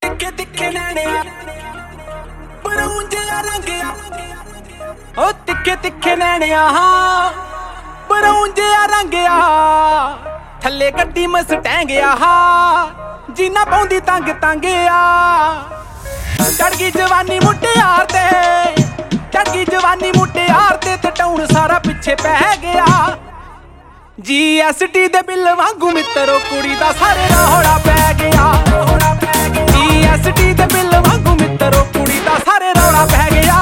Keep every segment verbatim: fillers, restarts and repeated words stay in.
तिखे तिखे नैणिया बरूं जिहा रंगिया ओ तिखे तिखे नैणिया बरूं जिहा रंगिया थल्ले गड्डी मसटैंगिया जीना पाउंदी तंग तंगिया चढ़ गई जवानी मुटियार ते चढ़ गई जवानी मुटियार ते ते टाउन सारा पिछे पै गया जी एस टी दे बिल वांगू मित्रो कुड़ी दा सारे रौला पै गया जी एस टी दे बिल वांगू मित्रो कुड़ी दा सारे रौला पै गया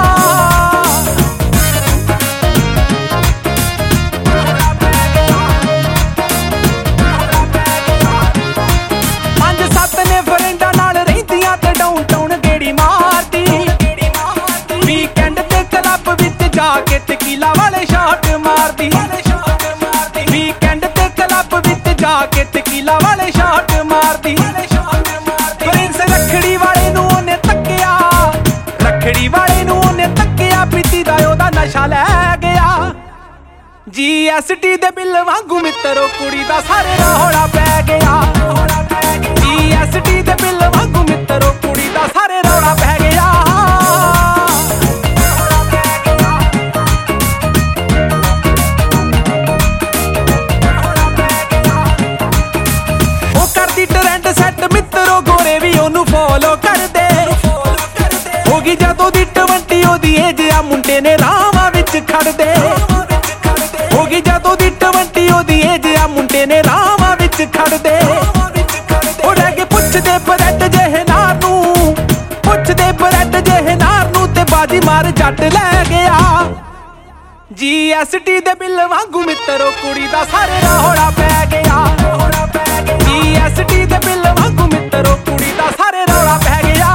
पंज सत्त ने फ्रेंडां नाल रहिंदियां ते डाउन टाउन गेड़ी मारदी वीकेंड ते क्लब विच जाके टकीला वाले शॉट मारदी वीकेंड ते क्लब विच जाके टकीला वाले शॉट मारदी प्रिंस रखड़ी वाले नूं ओने तक्किया रखड़ी वाले नूं ओने तक्किया पीती दा ओदा नशा लै गया जी एस टी दे बिल वांगू मित्रो कुड़ी दा सारे रौला पै गया जी एस टी दे बिल वांगू मित्रो कुड़ी दा सारे रौला पै गया ट्रेंड सेट मित्रो गोरे भी ओनू फॉलो कर दे होगी जदों दी ट्वेंटी ओदी एज आ मुंडे ने रावां विच खड़ दे होगी जदों दी ट्वेंटी ओदी एज आ मुंडे ने रावां विच खड़ दे ओ रह के पुछदे ब्रेड जेहे नार नूं पुछदे ब्रेड जेहे नार नूं ते बाजी मार जट लै गया जी एस टी दे बिल वांगू मित्रो कुड़ी दा सारे रौला पै गया जी एस टी दे बिल वांगू मित्रो कुड़ी दा सारे रौला पै गया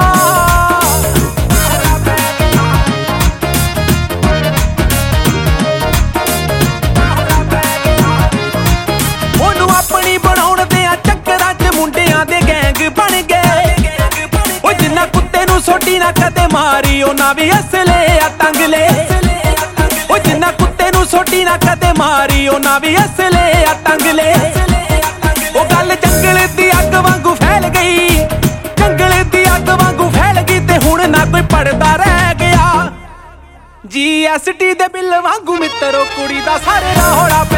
ओनू अपनी बनाउण दियां चक्करां च मुंडियां दे गैंग बन गए ओ जिन्ना कुत्ते नूं सोटी ना कदे मारी ओना भी असले आ तंग ले ओ जिन्ना कुत्ते नूं सोटी ना कदे मारी ओना भी असले आ तंग ले ओ गल जंगल दी अग वांगू फैल गई जंगल दी अग वांगू फैल गई ते हुण ना कोई पड़दा रह गया जी एस टी दे बिल वांगू मित्रो कुड़ी दा सारे रौला